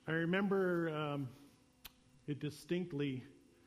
I remember it distinctly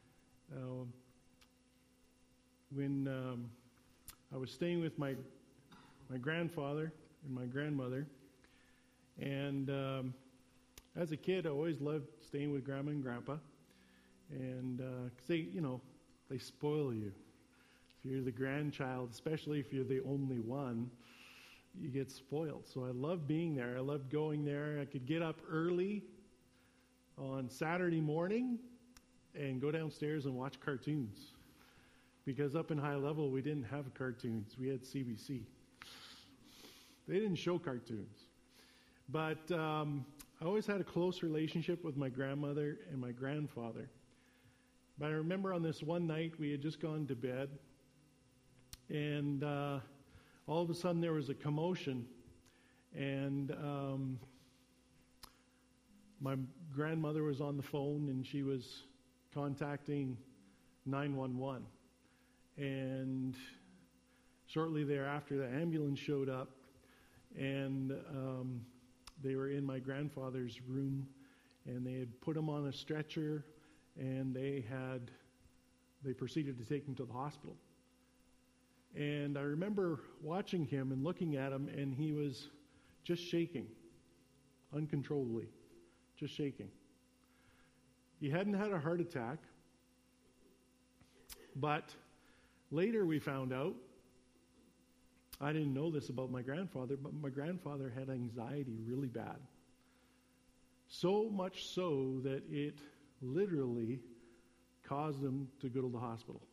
when I was staying with my grandfather and my grandmother. And as a kid, I always loved staying with Grandma and Grandpa. And 'cause they spoil you. If you're the grandchild, especially if you're the only one, you get spoiled. So I loved being there. I loved going there. I could get up early on Saturday morning and go downstairs and watch cartoons. Because up in High Level, we didn't have cartoons. We had CBC. They didn't show cartoons. But I always had a close relationship with my grandmother and my grandfather. But I remember on this one night, we had just gone to bed, and all of a sudden there was a commotion, and my grandmother was on the phone, and she was contacting 911. And shortly thereafter, the ambulance showed up, and they were in my grandfather's room, and they had put him on a stretcher, and they proceeded to take him to the hospital. And I remember watching him and looking at him, and he was just shaking, uncontrollably, just shaking. He hadn't had a heart attack, but later we found out, I didn't know this about my grandfather, but my grandfather had anxiety really bad. So much so that it literally caused him to go to the hospital.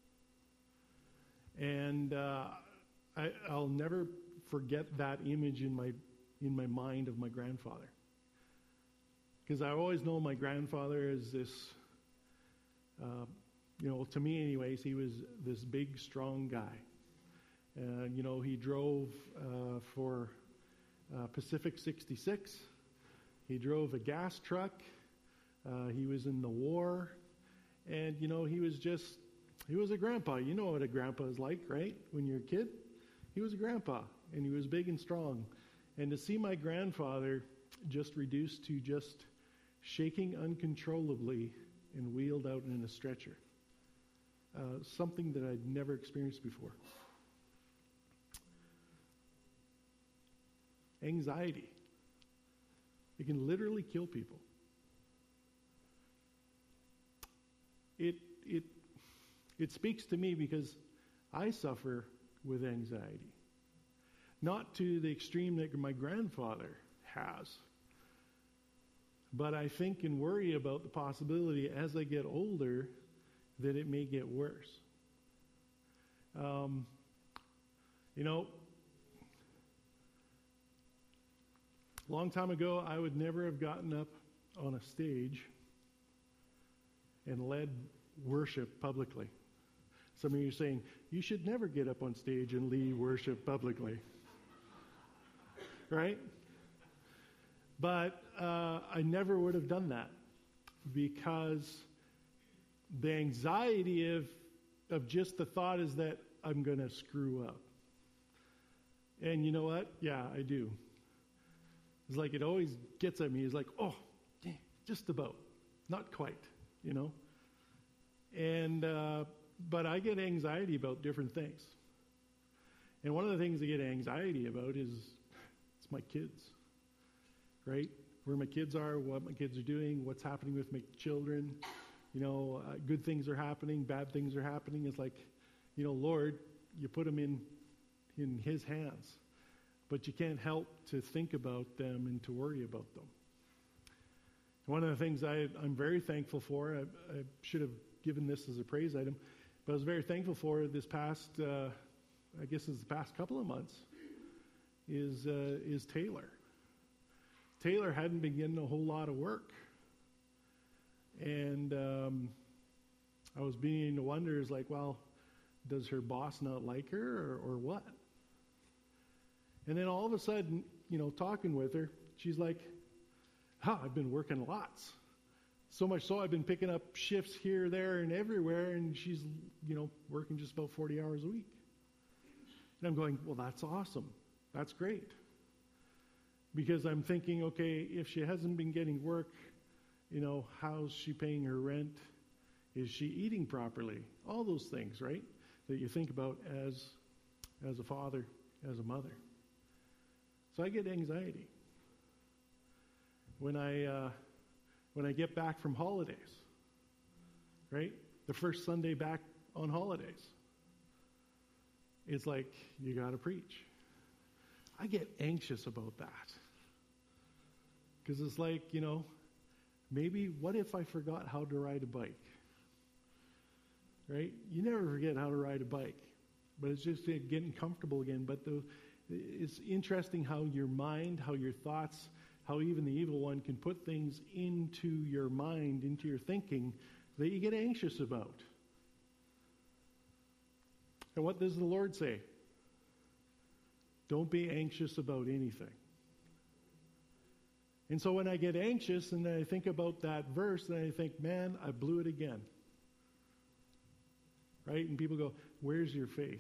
And I'll never forget that image in my mind of my grandfather. Because I always know my grandfather as this, to me anyways, he was this big, strong guy. He drove for Pacific 66. He drove a gas truck. He was in the war. And, he was a grandpa. You know what a grandpa is like, right? When you're a kid. He was a grandpa, and he was big and strong. And to see my grandfather just reduced to just shaking uncontrollably and wheeled out in a stretcher. Something that I'd never experienced before. Anxiety. It can literally kill people. It speaks to me because I suffer with anxiety. Not to the extreme that my grandfather has. But I think and worry about the possibility as I get older that it may get worse. A long time ago, I would never have gotten up on a stage and led worship publicly. Some of you are saying, you should never get up on stage and lead worship publicly. Right? But I never would have done that because the anxiety of just the thought is that I'm going to screw up. And you know what? Yeah, I do. It's like it always gets at me. It's like, oh, yeah, just about. Not quite, And, but I get anxiety about different things. And one of the things I get anxiety about is it's my kids, right? Where my kids are, what my kids are doing, what's happening with my children. Good things are happening, bad things are happening. It's like, Lord, you put them in His hands. But you can't help to think about them and to worry about them. One of the things I'm very thankful for, I should have given this as a praise item, but I was very thankful for this past, I guess it's the past couple of months, is Taylor. Taylor hadn't been getting a whole lot of work. And I was beginning to wonder, is like, well, does her boss not like her or what? And then all of a sudden, talking with her, she's like, I've been working lots. So much so I've been picking up shifts here, there, and everywhere, and she's, working just about 40 hours a week. And I'm going, well, that's awesome. That's great. because I'm thinking, okay, if she hasn't been getting work, how's she paying her rent? Is she eating properly? All those things, right? That you think about as a father, as a mother. So I get anxiety when I get back from holidays, right? The first Sunday back on holidays. It's like, you got to preach. I get anxious about that. Because it's like, maybe what if I forgot how to ride a bike? Right? You never forget how to ride a bike. But it's just getting comfortable again. But it's interesting how your mind, how your thoughts, how even the evil one can put things into your mind, into your thinking, that you get anxious about. And what does the Lord say? Don't be anxious about anything. And so when I get anxious and I think about that verse, then I think, man, I blew it again. Right? And people go, where's your faith?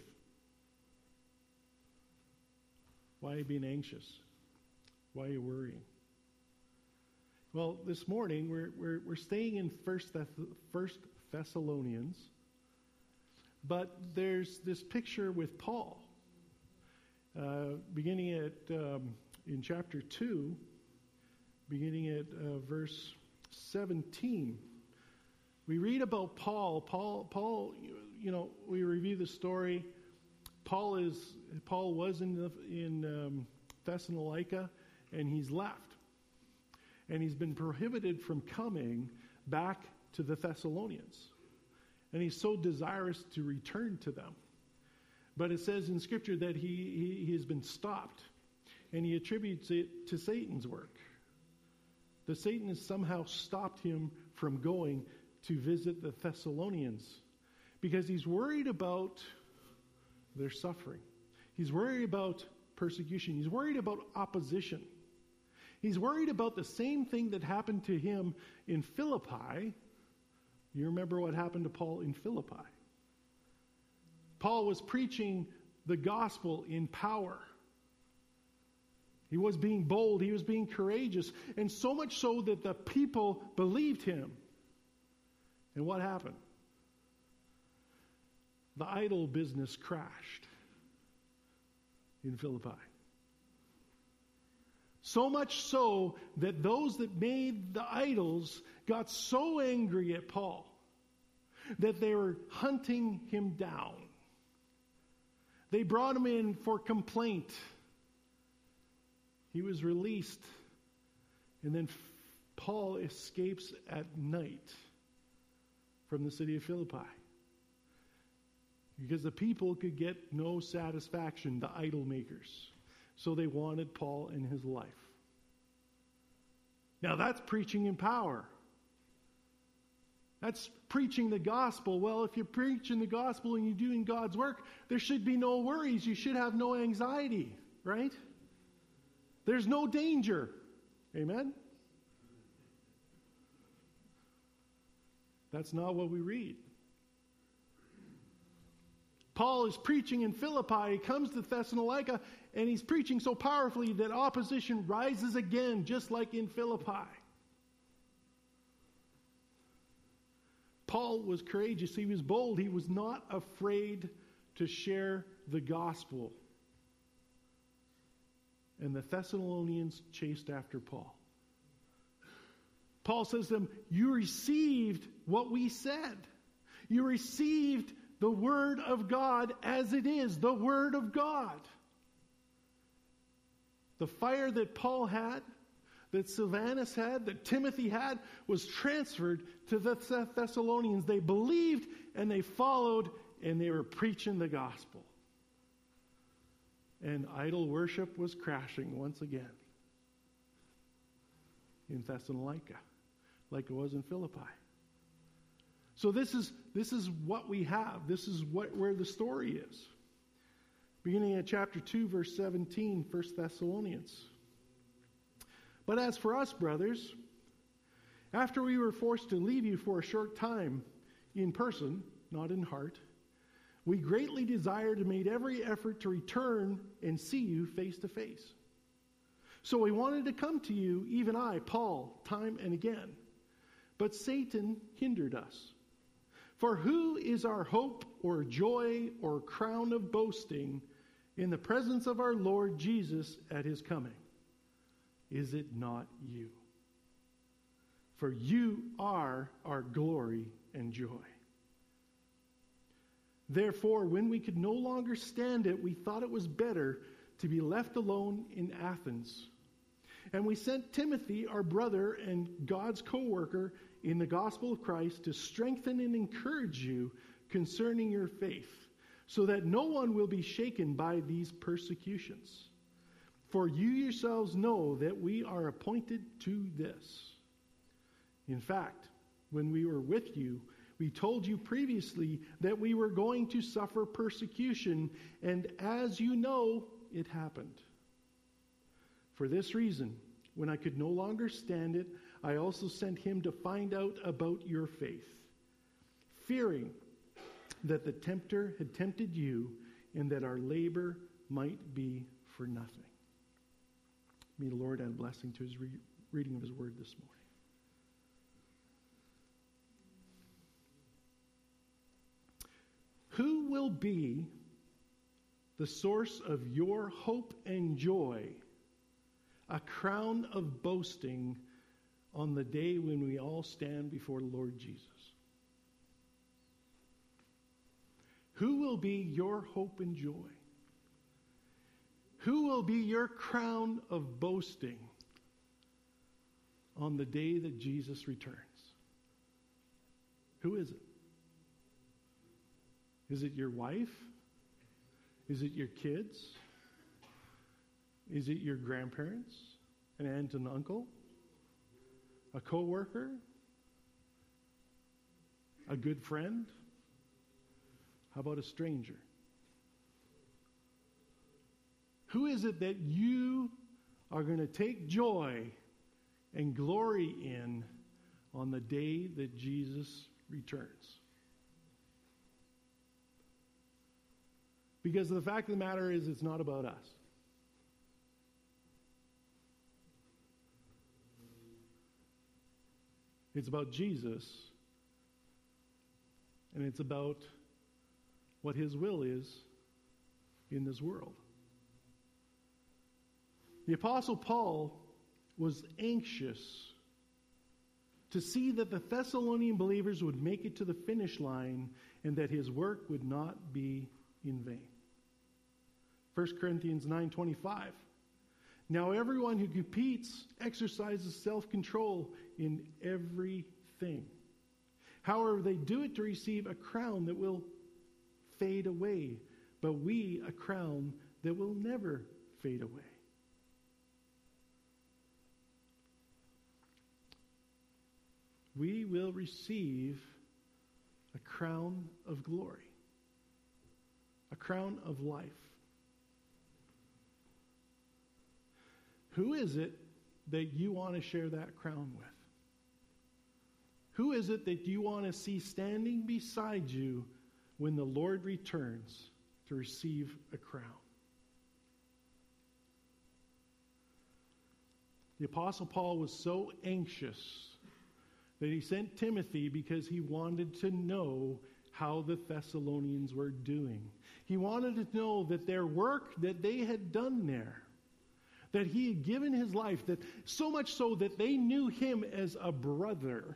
Why are you being anxious? Why are you worrying? Well, this morning we're staying in First Thessalonians, but there's this picture with Paul, beginning at in chapter 2, beginning at verse 17. We read about Paul. Paul. We review the story. Paul was in Thessalonica, and he's left. And he's been prohibited from coming back to the Thessalonians. And he's so desirous to return to them. But it says in Scripture that he has been stopped. And he attributes it to Satan's work. That Satan has somehow stopped him from going to visit the Thessalonians. Because he's worried about their suffering. He's worried about persecution. He's worried about opposition. He's worried about the same thing that happened to him in Philippi. You remember what happened to Paul in Philippi? Paul was preaching the gospel in power. He was being bold. He was being courageous. And so much so that the people believed him. And what happened? The idol business crashed in Philippi. So much so that those that made the idols got so angry at Paul that they were hunting him down. They brought him in for complaint. He was released. And then Paul escapes at night from the city of Philippi. Because the people could get no satisfaction, the idol makers. So they wanted Paul in his life. Now that's preaching in power. That's preaching the gospel. Well, if you're preaching the gospel and you're doing God's work, there should be no worries. You should have no anxiety, right? There's no danger. Amen? That's not what we read. Paul is preaching in Philippi. He comes to Thessalonica, and he's preaching so powerfully that opposition rises again, just like in Philippi. Paul was courageous. He was bold. He was not afraid to share the gospel. And the Thessalonians chased after Paul. Paul says to them, you received what we said. You received the Word of God as it is, the Word of God. The fire that Paul had, that Silvanus had, that Timothy had, was transferred to the Thessalonians. They believed and they followed and they were preaching the gospel. And idol worship was crashing once again in Thessalonica, like it was in Philippi. So this is what we have. This is where the story is. Beginning at chapter 2, verse 17, 1 Thessalonians. But as for us, brothers, after we were forced to leave you for a short time in person, not in heart, we greatly desired and made every effort to return and see you face to face, So we wanted to come to you, even I, Paul, time and again. But Satan hindered us. For who is our hope or joy or crown of boasting in the presence of our Lord Jesus at his coming? Is it not you? For you are our glory and joy. Therefore, when we could no longer stand it, we thought it was better to be left alone in Athens. And we sent Timothy, our brother and God's co-worker in the gospel of Christ, to strengthen and encourage you concerning your faith, so that no one will be shaken by these persecutions. For you yourselves know that we are appointed to this. In fact, when we were with you, we told you previously that we were going to suffer persecution, and as you know, it happened. For this reason, when I could no longer stand it, I also sent him to find out about your faith, fearing that the tempter had tempted you and that our labor might be for nothing. May the Lord add a blessing to his reading of his word this morning. Who will be the source of your hope and joy, a crown of boasting on the day when we all stand before the Lord Jesus? Who will be your hope and joy? Who will be your crown of boasting on the day that Jesus returns? Who is it? Is it your wife? Is it your kids? Is it your grandparents, an aunt and uncle, a co-worker, a good friend? How about a stranger? Who is it that you are going to take joy and glory in on the day that Jesus returns? Because the fact of the matter is, it's not about us. It's about Jesus, and it's about what his will is in this world. The Apostle Paul was anxious to see that the Thessalonian believers would make it to the finish line and that his work would not be in vain. 1 Corinthians 9:25. Now everyone who competes exercises self-control in everything. However, they do it to receive a crown that will fade away, but we a crown that will never fade away. We will receive a crown of glory, a crown of life. Who is it that you want to share that crown with? Who is it that you want to see standing beside you when the Lord returns to receive a crown? The Apostle Paul was so anxious that he sent Timothy because he wanted to know how the Thessalonians were doing. He wanted to know that their work that they had done there, that he had given his life, that so much so that they knew him as a brother,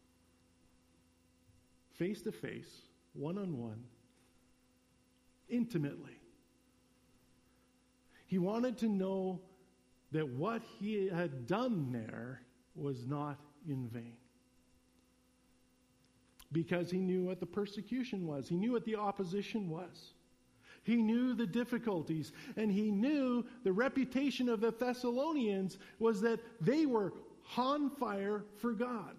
face to face, one-on-one, intimately. He wanted to know that what he had done there was not in vain. Because he knew what the persecution was. He knew what the opposition was. He knew the difficulties. And he knew the reputation of the Thessalonians was that they were on fire for God.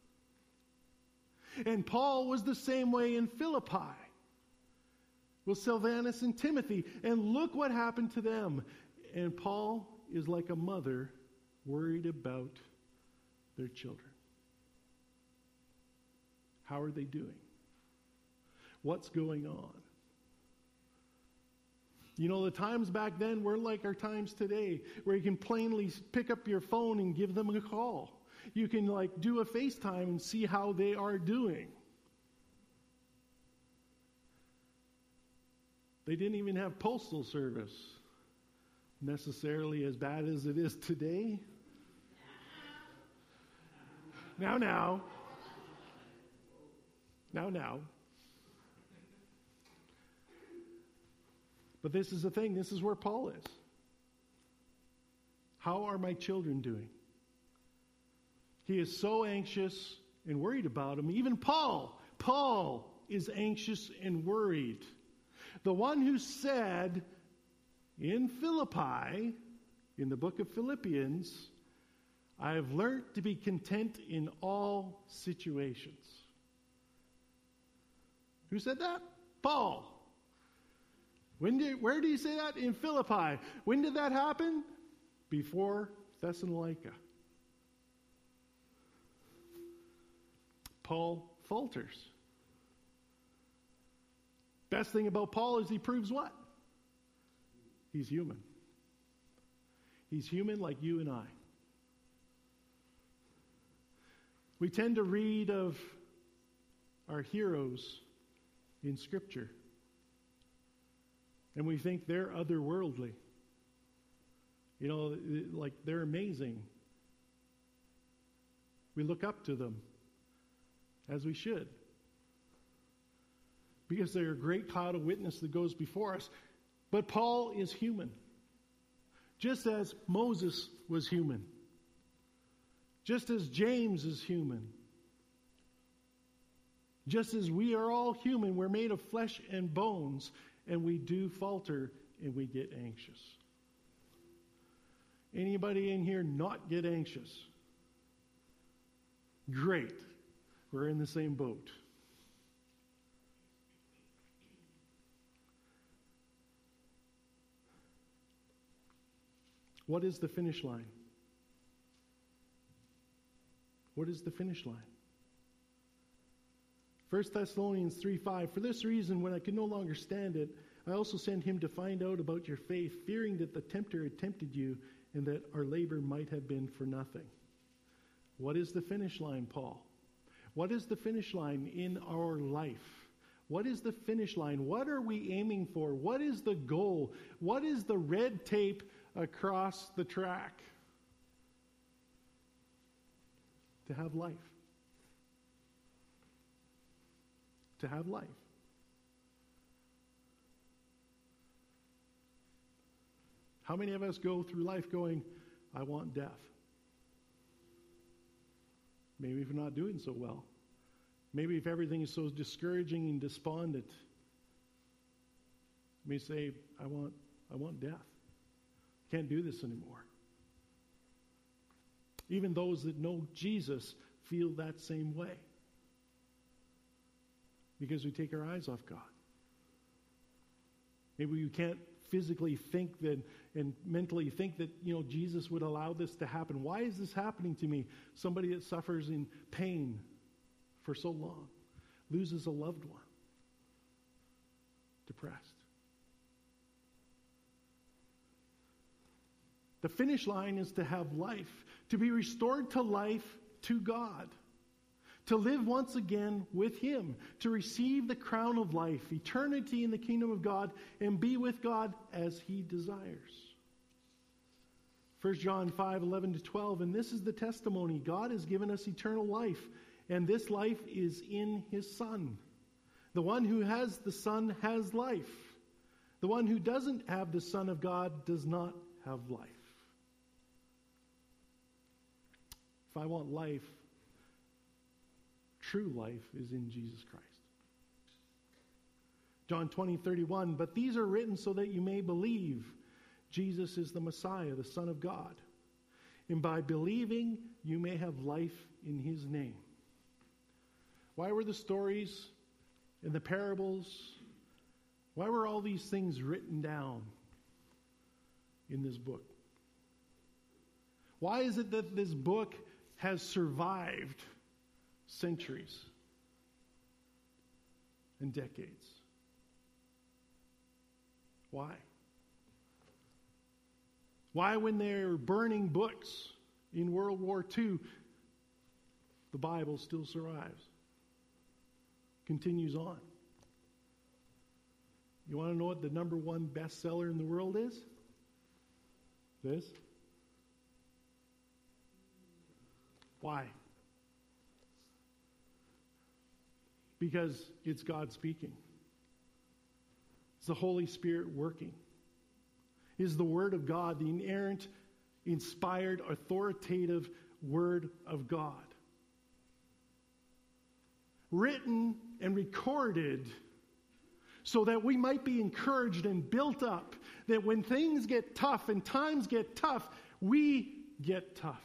And Paul was the same way in Philippi with Silvanus and Timothy. And look what happened to them. And Paul is like a mother worried about their children. How are they doing? What's going on? You know, the times back then were like our times today, where you can plainly pick up your phone and give them a call. You can do a FaceTime and see how they are doing. They didn't even have postal service, necessarily as bad as it is today. Now. But this is the thing. This is where Paul is. How are my children doing? He is so anxious and worried about them. Even Paul is anxious and worried. The one who said in Philippi, in the book of Philippians, I have learned to be content in all situations. Who said that? Paul. Where did he say that? In Philippi. When did that happen? Before Thessalonica. Paul falters. Best thing about Paul is he proves what? He's human. He's human like you and I. We tend to read of our heroes in Scripture, and we think they're otherworldly. You know, like they're amazing. We look up to them, as we should, because they're a great cloud of witness that goes before us. But Paul is human, just as Moses was human, just as James is human, just as we are all human. We're made of flesh and bones, and we do falter and we get anxious. Anybody in here not get anxious? Great. We're in the same boat. What is the finish line? What is the finish line? 1 Thessalonians 3:5, for this reason, when I could no longer stand it, I also sent him to find out about your faith, fearing that the tempter had tempted you and that our labor might have been for nothing. What is the finish line, Paul? What is the finish line in our life? What is the finish line? What are we aiming for? What is the goal? What is the red tape across the track? To have life. To have life. How many of us go through life going, I want death? Maybe if you're not doing so well. Maybe if everything is so discouraging and despondent. You may say, I want death. Can't do this anymore. Even those that know Jesus feel that same way. Because we take our eyes off God. Maybe you can't physically think that and mentally think that, Jesus would allow this to happen. Why is this happening to me? Somebody that suffers in pain for so long, loses a loved one, depressed. The finish line is to have life, to be restored to life to God, to live once again with Him, to receive the crown of life, eternity in the kingdom of God, and be with God as He desires. 1 John 5:11-12, and this is the testimony. God has given us eternal life, and this life is in His Son. The one who has the Son has life. The one who doesn't have the Son of God does not have life. If I want life, true life is in Jesus Christ. John 20:31, but these are written so that you may believe Jesus is the Messiah, the Son of God. And by believing, you may have life in His name. Why were the stories and the parables, why were all these things written down in this book? Why is it that this book has survived centuries and decades? Why? Why, when they're burning books in World War II, the Bible still survives, continues on. You want to know what the number one bestseller in the world is? This. Why? Because it's God speaking. It's the Holy Spirit working. Is the Word of God, the inerrant, inspired, authoritative Word of God. Written and recorded so that we might be encouraged and built up, that when things get tough and times get tough, we get tough.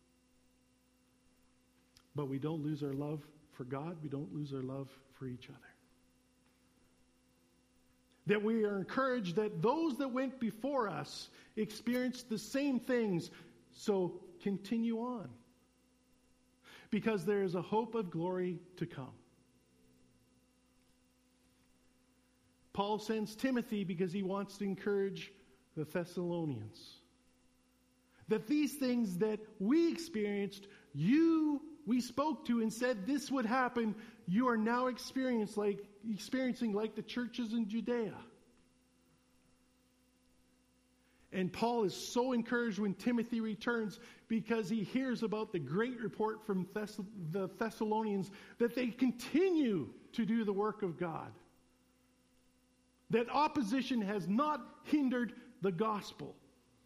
But we don't lose our love for God. We don't lose our love for each other. That we are encouraged that those that went before us experienced the same things, so continue on. Because there is a hope of glory to come. Paul sends Timothy because he wants to encourage the Thessalonians. That these things that we experienced, we spoke to and said this would happen, you are now experiencing like the churches in Judea. And Paul is so encouraged when Timothy returns because he hears about the great report from the Thessalonians that they continue to do the work of God. That opposition has not hindered the gospel.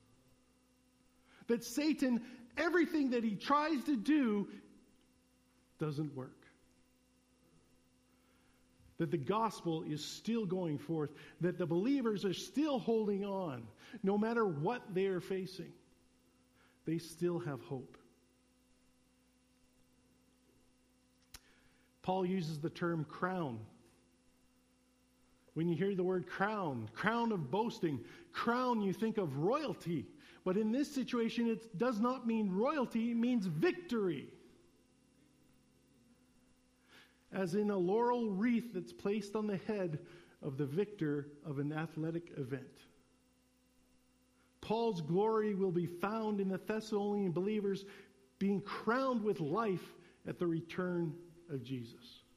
That Satan, everything that he tries to do, doesn't work. That the gospel is still going forth. That the believers are still holding on. No matter what they are facing, they still have hope. Paul uses the term crown. When you hear the word crown of boasting, crown, you think of royalty. But in this situation, it does not mean royalty, it means victory. As in a laurel wreath that's placed on the head of the victor of an athletic event. Paul's glory will be found in the Thessalonian believers being crowned with life at the return of Jesus.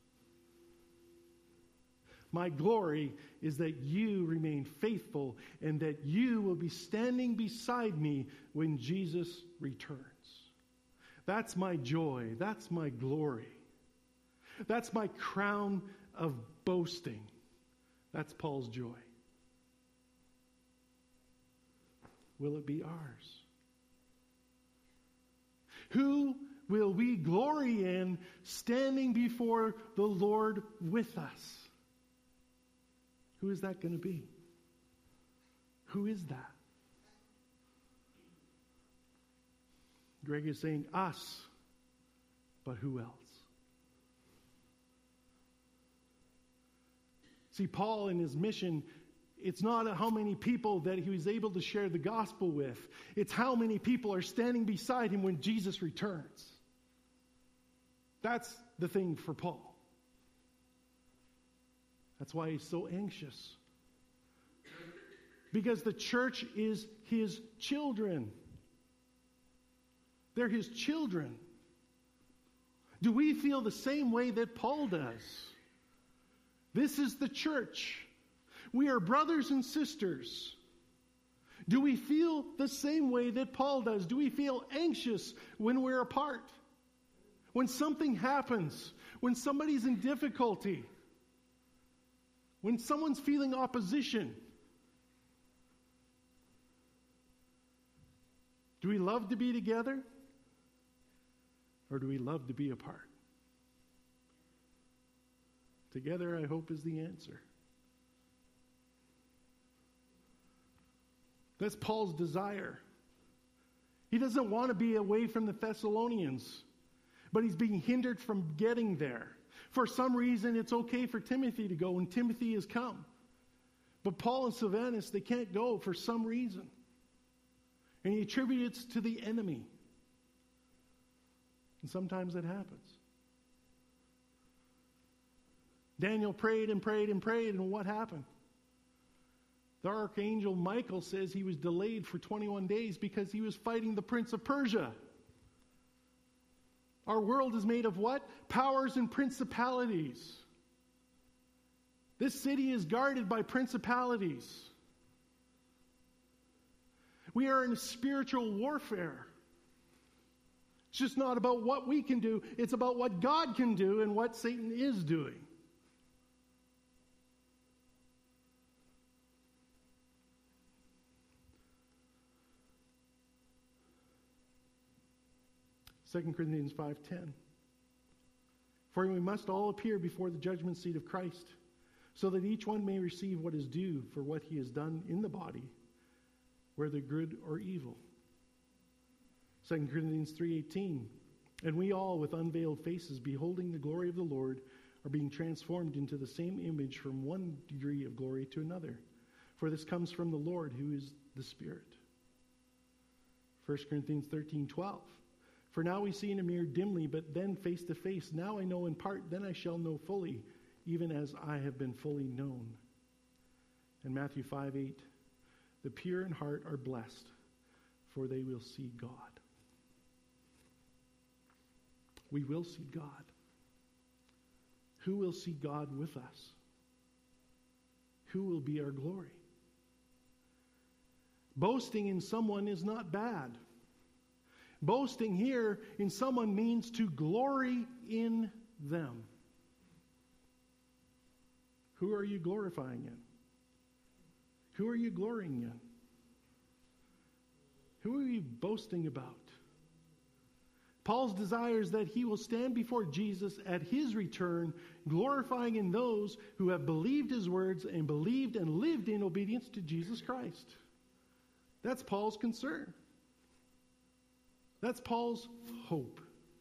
My glory is that you remain faithful and that you will be standing beside me when Jesus returns. That's my joy. That's my glory. That's my crown of boasting. That's Paul's joy. Will it be ours? Who will we glory in standing before the Lord with us? Who is that going to be? Who is that? Greg is saying us, but who else? See, Paul in his mission, it's not how many people that he was able to share the gospel with. It's how many people are standing beside him when Jesus returns. That's the thing for Paul. That's why he's so anxious. Because the church is his children. They're his children. Do we feel the same way that Paul does? This is the church. We are brothers and sisters. Do we feel the same way that Paul does? Do we feel anxious when we're apart? When something happens? When somebody's in difficulty? When someone's feeling opposition? Do we love to be together? Or do we love to be apart? Together, I hope, is the answer. That's Paul's desire. He doesn't want to be away from the Thessalonians, but he's being hindered from getting there. For some reason, it's okay for Timothy to go, and Timothy has come. But Paul and Silvanus, they can't go for some reason. And he attributes it to the enemy. And sometimes that happens. Daniel prayed and prayed and prayed, and what happened? The archangel Michael says he was delayed for 21 days because he was fighting the prince of Persia. Our world is made of what? Powers and principalities. This city is guarded by principalities. We are in a spiritual warfare. It's just not about what we can do. It's about what God can do and what Satan is doing. Second Corinthians 5:10. For we must all appear before the judgment seat of Christ, so that each one may receive what is due for what he has done in the body, whether good or evil. 2 Corinthians 3:18. And we all, with unveiled faces, beholding the glory of the Lord, are being transformed into the same image from one degree of glory to another. For this comes from the Lord, who is the Spirit. 1 Corinthians 13:12. For now we see in a mirror dimly, but then face to face. Now I know in part, then I shall know fully, even as I have been fully known. And Matthew 5:8. The pure in heart are blessed, for they will see God. We will see God. Who will see God with us? Who will be our glory? Boasting in someone is not bad. Boasting here in someone means to glory in them. Who are you glorifying in? Who are you glorying in? Who are you boasting about? Paul's desire is that he will stand before Jesus at his return, glorifying in those who have believed his words and believed and lived in obedience to Jesus Christ. That's Paul's concern. That's Paul's hope.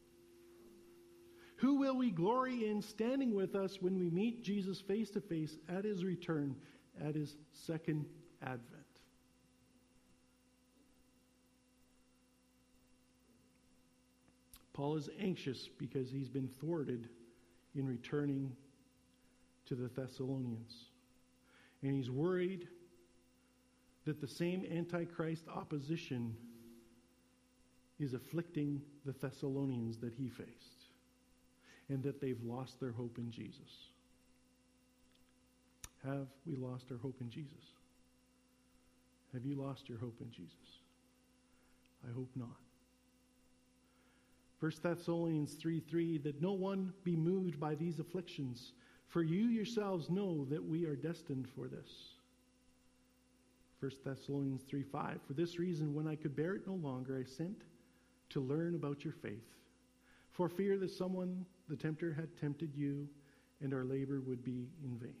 Who will we glory in standing with us when we meet Jesus face to face at his return, at his second advent? Paul is anxious because he's been thwarted in returning to the Thessalonians. And he's worried that the same Antichrist opposition is afflicting the Thessalonians that he faced, and that they've lost their hope in Jesus. Have we lost our hope in Jesus? Have you lost your hope in Jesus? I hope not. 1 Thessalonians 3:3, that no one be moved by these afflictions, for you yourselves know that we are destined for this. 1 Thessalonians 3:5, for this reason, when I could bear it no longer, I sent to learn about your faith, for fear that someone, the tempter, had tempted you, and our labor would be in vain.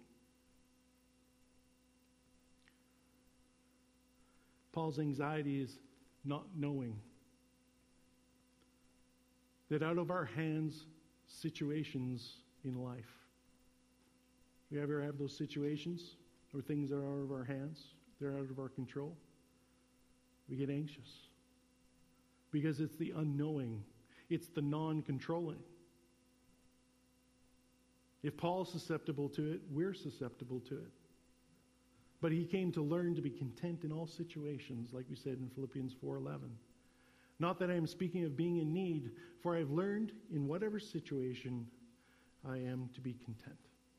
Paul's anxiety is not knowing that out of our hands situations in life. You ever have those situations where things are out of our hands, they're out of our control? We get anxious because it's the unknowing, it's the non-controlling. If Paul's susceptible to it, we're susceptible to it. But he came to learn to be content in all situations, like we said in Philippians 4:11. Not that I am speaking of being in need, for I have learned in whatever situation I am to be content.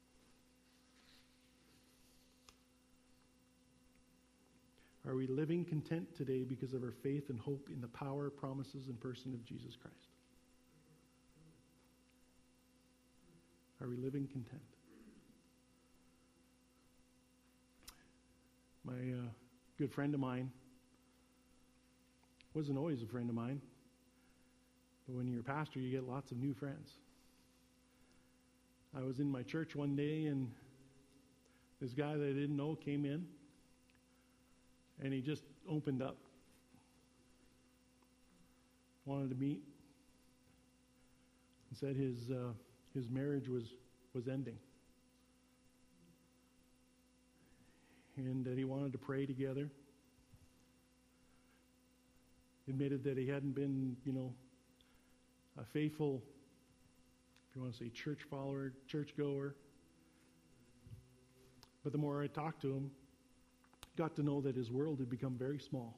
Are we living content today because of our faith and hope in the power, promises, and person of Jesus Christ? Are we living content? My good friend of mine wasn't always a friend of mine, but when you're a pastor, you get lots of new friends. I was in my church one day, and this guy that I didn't know came in, and he just opened up. Wanted to meet, and said his marriage was ending, and that he wanted to pray together. Admitted that he hadn't been, a faithful, if you want to say church follower, church goer. But the more I talked to him, got to know that his world had become very small.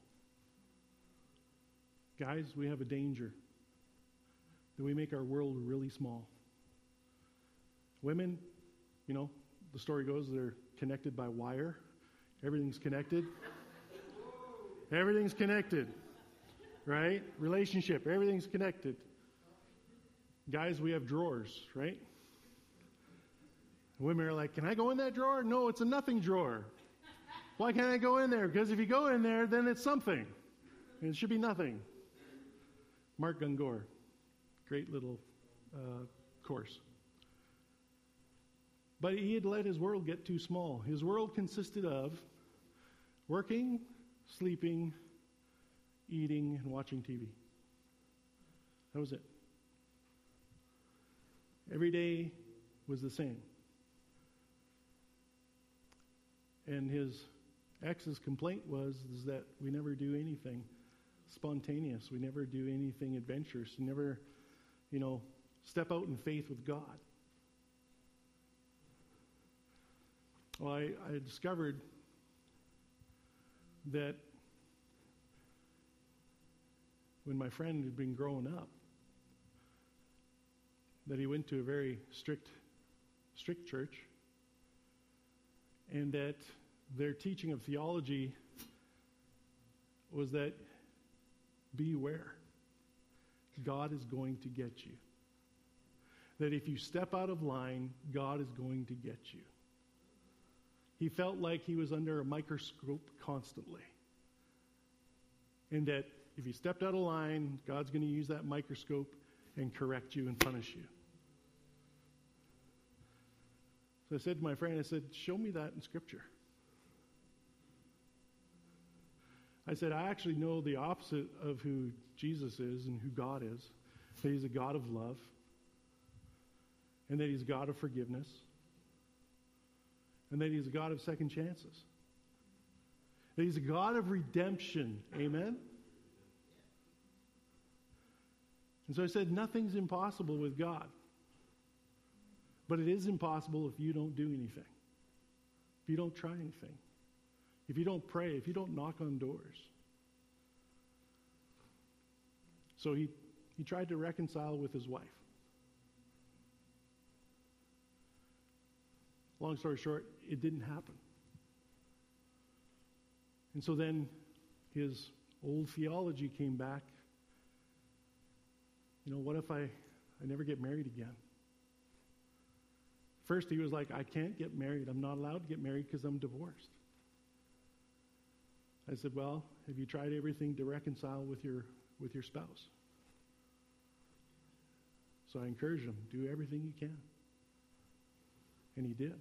Guys, we have a danger that we make our world really small. Women, the story goes they're connected by wire. Everything's connected. Everything's connected, right? Relationship, everything's connected. Guys, we have drawers, right? Women are like, can I go in that drawer? No, it's a nothing drawer. Why can't I go in there? Because if you go in there, then it's something. And it should be nothing. Mark Gungor, great little course. But he had let his world get too small. His world consisted of working, sleeping, eating, and watching TV. That was it. Every day was the same. And his ex's complaint was that we never do anything spontaneous. We never do anything adventurous. We never, step out in faith with God. Well, I discovered that when my friend had been growing up, that he went to a very strict church, and that their teaching of theology was that beware, God is going to get you. That if you step out of line, God is going to get you. He felt like he was under a microscope constantly. And that if you stepped out of line, God's going to use that microscope and correct you and punish you. So I said to my friend, show me that in Scripture. I said, I actually know the opposite of who Jesus is and who God is. That he's a God of love. And that he's a God of forgiveness. And that he's a God of second chances. That he's a God of redemption. Amen? And so I said, nothing's impossible with God. But it is impossible if you don't do anything. If you don't try anything. If you don't pray. If you don't knock on doors. So he tried to reconcile with his wife. Long story short, it didn't happen. And so then his old theology came back. What if I never get married again? First he was like, I can't get married. I'm not allowed to get married because I'm divorced. I said, well, have you tried everything to reconcile with your spouse? So I encouraged him, do everything you can. And he did.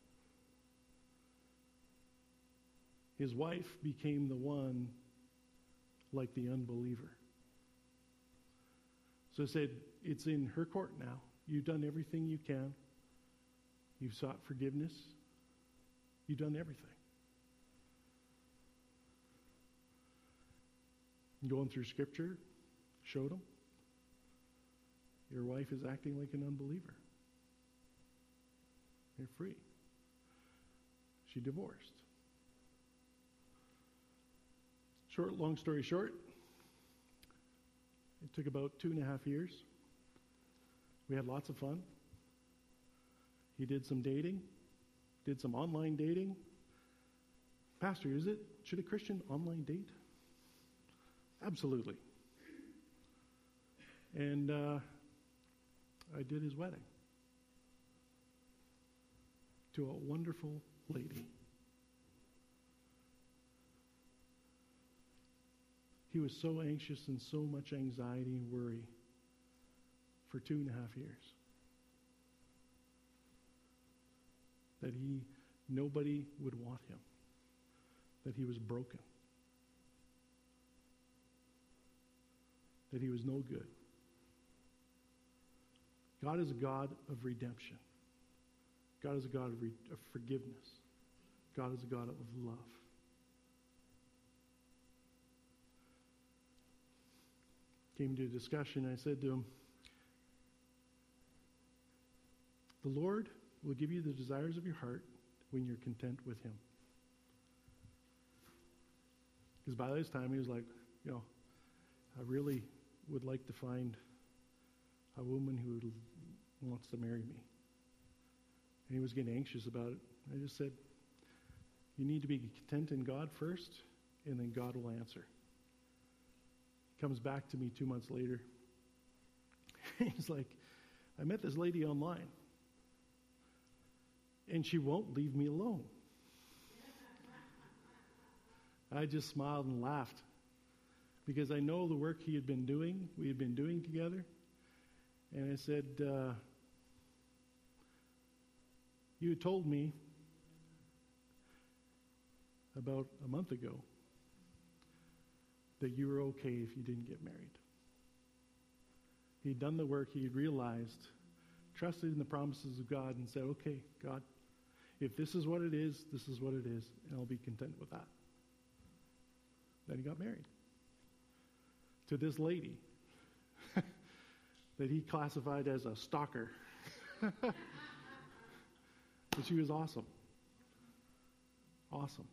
His wife became the one like the unbeliever. So I said, it's in her court now. You've done everything you can. You've sought forgiveness. You've done everything. Going through Scripture, showed him. Your wife is acting like an unbeliever. You're free. She divorced. Long story short, it took about 2.5 years. We had lots of fun. He did some dating, did some online dating. Pastor, should a Christian online date? Absolutely. And I did his wedding to a wonderful lady. He was so anxious and so much anxiety and worry for 2.5 years that nobody would want him, that he was broken, that he was no good. God is a God of redemption. God is a God of forgiveness. God is a God of love. Came to a discussion, I said to him, the Lord will give you the desires of your heart when you're content with him. Because by this time he was like, I really would like to find a woman who wants to marry me. And he was getting anxious about it. I just said, you need to be content in God first, and then God will answer. He comes back to me 2 months later. He's like, I met this lady online, and she won't leave me alone. I just smiled and laughed because I know the work we had been doing together. And I said, you had told me about a month ago that you were okay if you didn't get married. He'd done the work, he had realized, trusted in the promises of God, and said, okay, God, if this is what it is, this is what it is, and I'll be content with that. Then he got married to this lady that he classified as a stalker. But she was awesome. Awesome.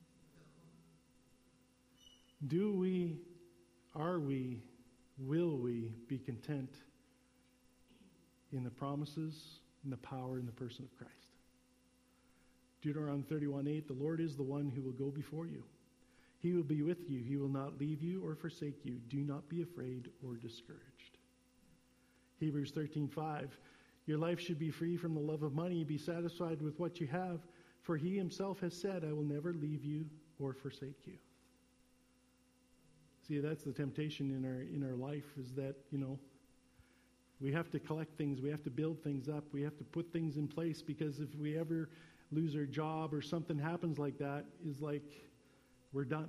Do we, are we, will we be content in the promises, in the power, in the person of Christ? Deuteronomy 31:8, the Lord is the one who will go before you. He will be with you. He will not leave you or forsake you. Do not be afraid or discouraged. Hebrews 13:5, your life should be free from the love of money. Be satisfied with what you have, for he himself has said, I will never leave you or forsake you. See, that's the temptation in our life, is that, we have to collect things, we have to build things up, we have to put things in place, because if we ever lose our job or something happens like that, is like we're done.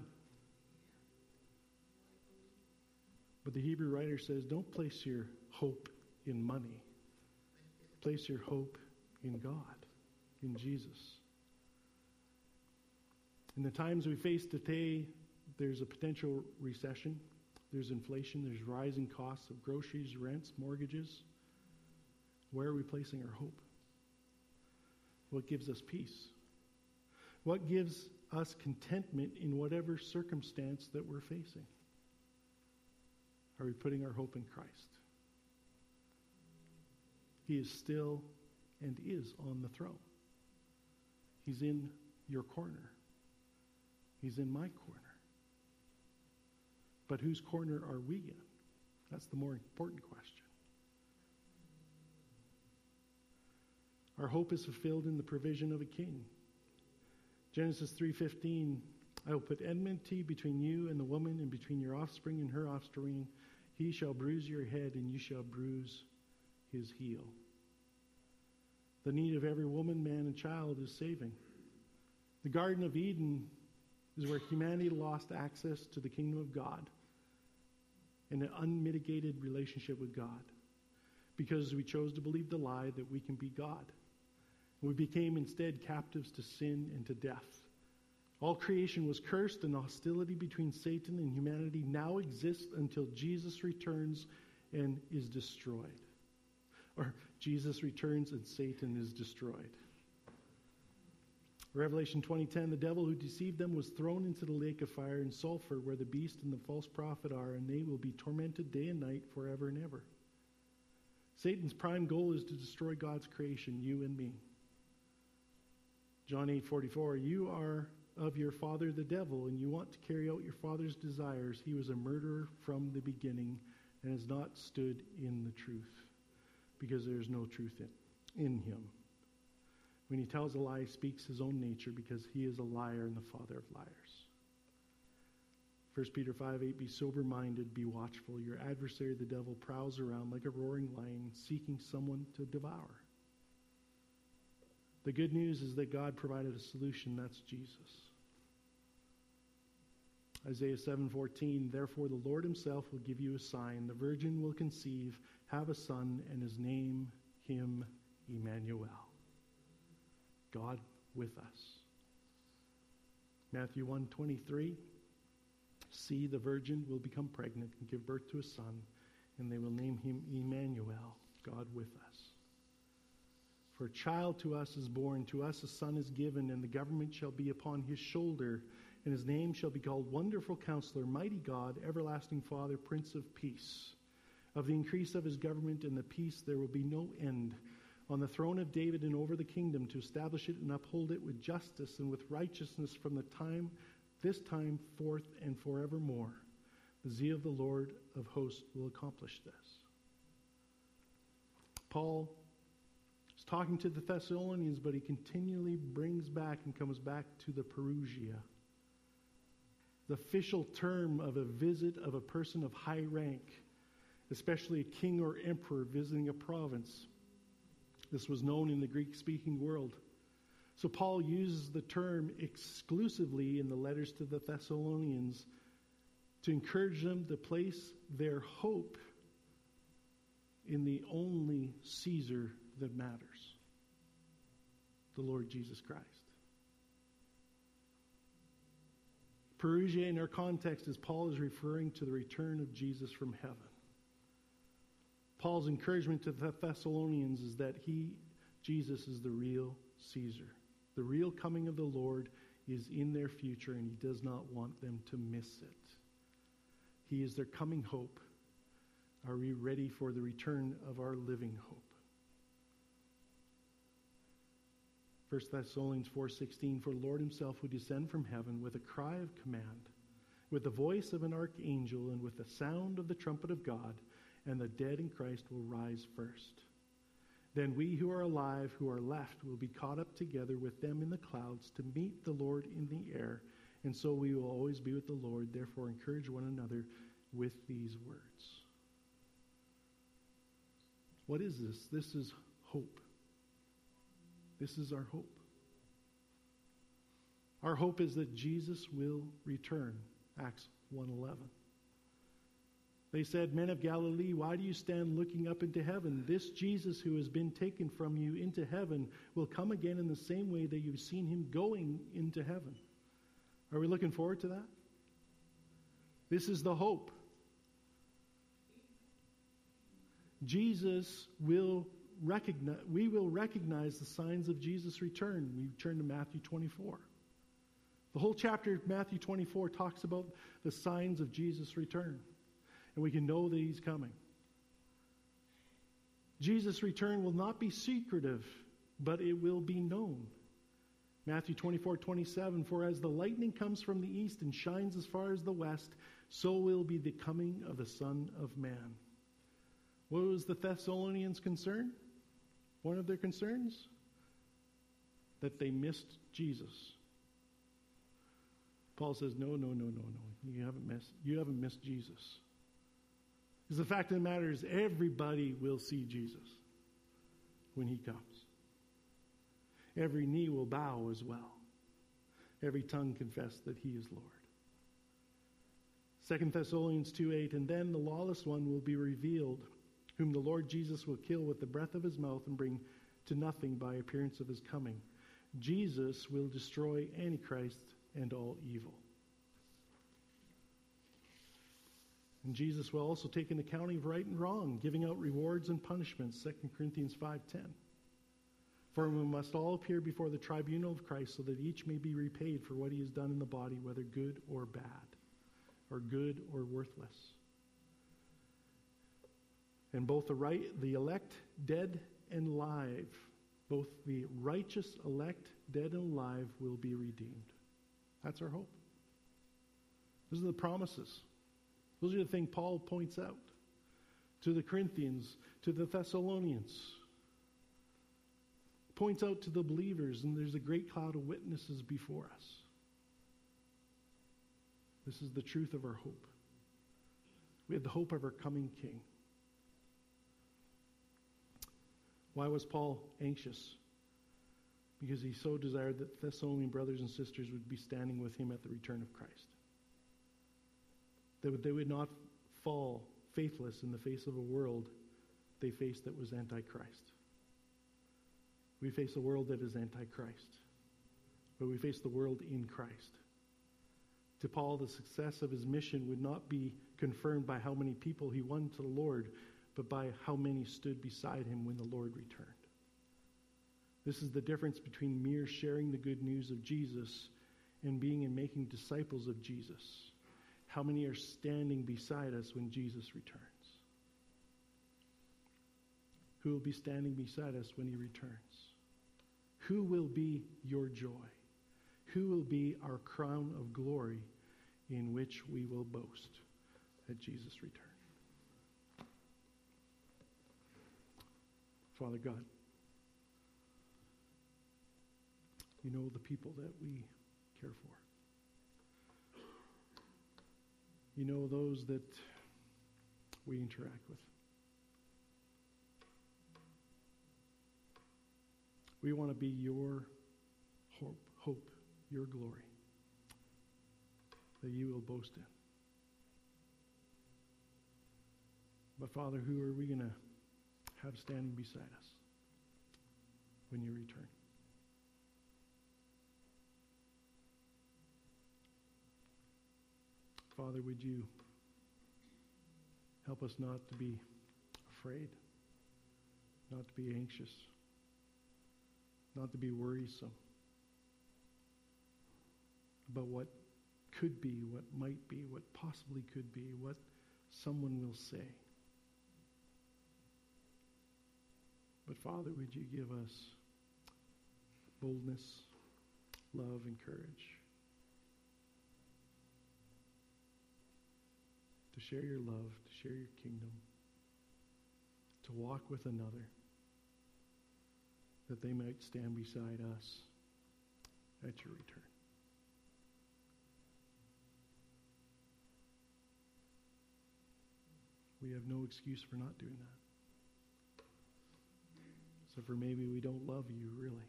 But the Hebrew writer says, don't place your hope in money. Place your hope in God, in Jesus. In the times we face today, there's a potential recession. There's inflation. There's rising costs of groceries, rents, mortgages. Where are we placing our hope? What gives us peace? What gives us contentment in whatever circumstance that we're facing? Are we putting our hope in Christ? He is still and is on the throne. He's in your corner. He's in my corner. But whose corner are we in? That's the more important question. Our hope is fulfilled in the provision of a king. Genesis 3:15, I will put enmity between you and the woman, and between your offspring and her offspring. He shall bruise your head, and you shall bruise his heel. The need of every woman, man, and child is saving. The Garden of Eden is where humanity lost access to the kingdom of God and an unmitigated relationship with God, because we chose to believe the lie that we can be God. We became instead captives to sin and to death. All creation was cursed, and the hostility between Satan and humanity now exists until Jesus returns and is destroyed. Or Jesus returns and Satan is destroyed. Revelation 20:10, the devil who deceived them was thrown into the lake of fire and sulfur, where the beast and the false prophet are, and they will be tormented day and night forever and ever. Satan's prime goal is to destroy God's creation, you and me. John 8:44, you are of your father the devil, and you want to carry out your father's desires. He was a murderer from the beginning and has not stood in the truth, because there is no truth in him. When he tells a lie, he speaks his own nature, because he is a liar and the father of liars. 1 Peter 5:8, be sober-minded, be watchful. Your adversary, the devil, prowls around like a roaring lion, seeking someone to devour. The good news is that God provided a solution. That's Jesus. Isaiah 7:14, therefore the Lord himself will give you a sign. The virgin will conceive, have a son, and his name him Emmanuel. God with us. Matthew 1:23, see, the virgin will become pregnant and give birth to a son, and they will name him Emmanuel, God with us. For a child to us is born, to us a son is given, and the government shall be upon his shoulder, and his name shall be called Wonderful Counselor, Mighty God, Everlasting Father, Prince of Peace. Of the increase of his government and the peace there will be no end, on the throne of David and over the kingdom, to establish it and uphold it with justice and with righteousness from this time forth and forevermore. The zeal of the Lord of hosts will accomplish this. Paul is talking to the Thessalonians, but he continually brings back and comes back to the Parousia, the official term of a visit of a person of high rank, especially a king or emperor visiting a province. This was known in the Greek-speaking world. So Paul uses the term exclusively in the letters to the Thessalonians to encourage them to place their hope in the only Caesar that matters, the Lord Jesus Christ. Parousia in our context is Paul is referring to the return of Jesus from heaven. Paul's encouragement to the Thessalonians is that Jesus is the real Caesar. The real coming of the Lord is in their future, and he does not want them to miss it. He is their coming hope. Are we ready for the return of our living hope? 1 Thessalonians 4:16, for the Lord himself will descend from heaven with a cry of command, with the voice of an archangel, and with the sound of the trumpet of God, and the dead in Christ will rise first. Then we who are alive, who are left, will be caught up together with them in the clouds to meet the Lord in the air, and so we will always be with the Lord. Therefore, encourage one another with these words. What is this? This is hope. This is our hope. Our hope is that Jesus will return. Acts 1:11. They said, men of Galilee, why do you stand looking up into heaven? This Jesus who has been taken from you into heaven will come again in the same way that you've seen him going into heaven. Are we looking forward to that? This is the hope. We will recognize the signs of Jesus' return. We turn to Matthew 24. The whole chapter of Matthew 24 talks about the signs of Jesus' return. And we can know that he's coming. Jesus' return will not be secretive, but it will be known. Matthew 24:27, for as the lightning comes from the east and shines as far as the west, so will be the coming of the Son of Man. What was the Thessalonians' concern? One of their concerns? That they missed Jesus. Paul says, no. You haven't missed Jesus. Because the fact of the matter is, everybody will see Jesus when he comes. Every knee will bow as well. Every tongue confess that he is Lord. 2 Thessalonians 2:8, and then the lawless one will be revealed, whom the Lord Jesus will kill with the breath of his mouth and bring to nothing by appearance of his coming. Jesus will destroy Antichrist and all evil. And Jesus will also take an accounting of right and wrong, giving out rewards and punishments, 2 Corinthians 5:10. For we must all appear before the tribunal of Christ, so that each may be repaid for what he has done in the body, whether good or bad, or good or worthless. And both the elect, dead and alive, both the righteous elect, dead and alive, will be redeemed. That's our hope. Those are the promises. Those are the things Paul points out to the Corinthians, to the Thessalonians. Points out to the believers, and there's a great cloud of witnesses before us. This is the truth of our hope. We have the hope of our coming King. Why was Paul anxious? Because he so desired that Thessalonian brothers and sisters would be standing with him at the return of Christ. That they would not fall faithless in the face of a world they faced that was antichrist. We face a world that is antichrist, but we face the world in Christ. To Paul, the success of his mission would not be confirmed by how many people he won to the Lord, but by how many stood beside him when the Lord returned. This is the difference between mere sharing the good news of Jesus in being and making disciples of Jesus, how many are standing beside us when Jesus returns? Who will be standing beside us when he returns? Who will be your joy? Who will be our crown of glory in which we will boast at Jesus' return? Father God, you know the people that we care for. You know those that we interact with. We want to be your hope, your glory, that you will boast in. But Father, who are we going to have standing beside us when you return? Father, would you help us not to be afraid, not to be anxious, not to be worrisome about what could be, what might be, what possibly could be, what someone will say. But Father, would you give us boldness, love, and courage to share your love, to share your kingdom, to walk with another, that they might stand beside us at your return. We have no excuse for not doing that. So for maybe we don't love you really.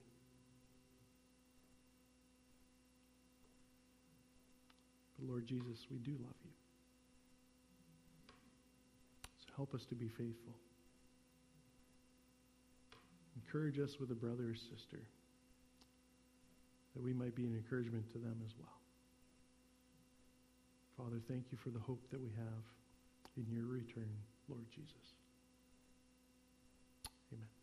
But Lord Jesus, we do love you. So help us to be faithful. Encourage us with a brother or sister, that we might be an encouragement to them as well. Father, thank you for the hope that we have in your return, Lord Jesus. Amen.